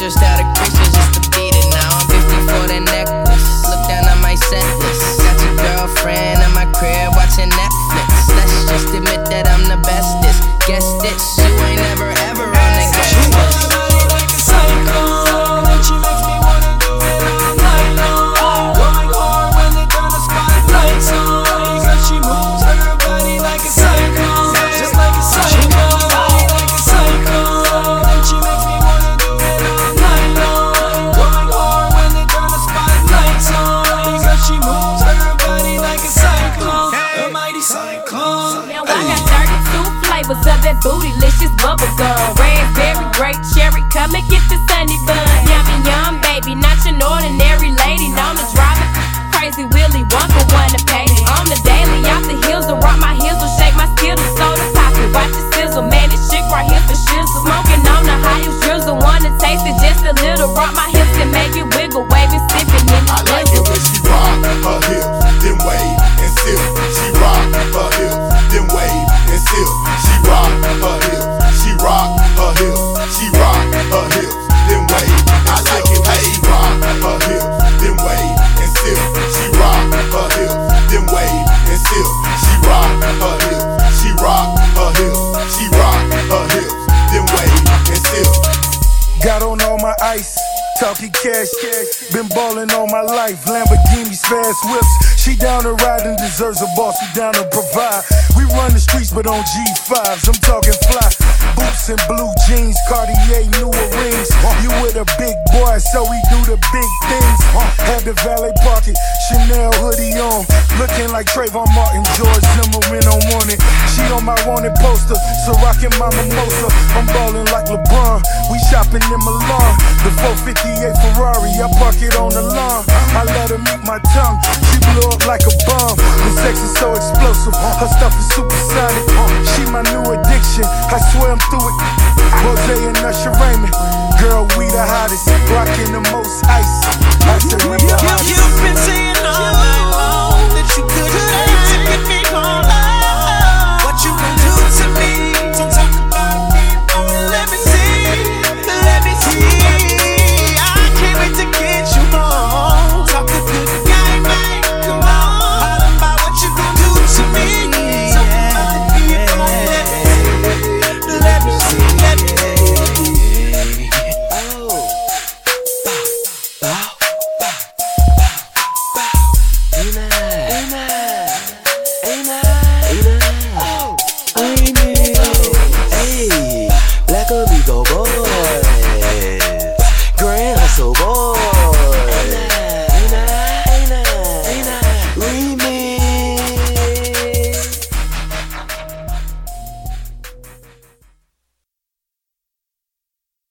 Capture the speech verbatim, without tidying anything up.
just out of creatures just to beat it. Now I'm fifty for the necklace. Look down on my set list. Got your girlfriend in my crib watching Netflix. Let's just admit that I'm the bestest. Guess this, you ain't never ever on the guest list. Like a cyclone, and she makes me wanna do it all night long. Going hard when they turn the spotlights on. Cause she moves her body like a cyclone, just like a cyclone, like a cyclone. And she makes me wanna do it all night long. Going hard when they turn the spotlights on. Cause she moves her body like a cyclone, a mighty cyclone. Now I got thirty-two flavors of that bootylicious bubble gum. Raspberry, grape, cherry, come and get the sunny bun. Yummy, yum, baby, not your ordinary lady. Known to drive it crazy, Willy Wonka wanna pay. On the daily, off the hills, to rock my heels, will shake my skittles, soda pop it, watch it sizzle. Man, this shit right here's the shizzle. Smoking on the highest drizzle, wanna taste it just a little. Rock my hips and make it wiggle, waving, sipping in the I like it when she rock her hips, then wave and sip. She rock her hips, then wave and sip. She rock her hips, she rock her hips, she rock her hips, then wave. I like it when she rock her hips, then wave and sip. She rock her hips, then wave and sip. She rock her hips, she rock her hips, she rock her hips, then wave and sip. Got on all my ice, talking cash, cash. Been ballin' all my life, Lamborghinis, fast whips. She down to ride and deserves a boss, she down to provide. We run the streets but on G fives, I'm talking fly. Boots and blue jeans, Cartier, newer rings. You with a big boy, so we do the big things. Had the valet park it, Chanel hoodie on. Looking like Trayvon Martin, George Zimmerman on wanted. She on my wanted poster, so rockin' my mimosa. I'm ballin' like LeBron, we shopping in Milan. The four fifty-eight Ferrari, I park it on the lawn. I let her meet my tongue, she blew up like a bomb. The sex is so explosive, her stuff is supersonic. She my new addiction, I swear I'm through it. Rose and Usher Raymond, girl, we the hottest, rockin' the most ice. I said we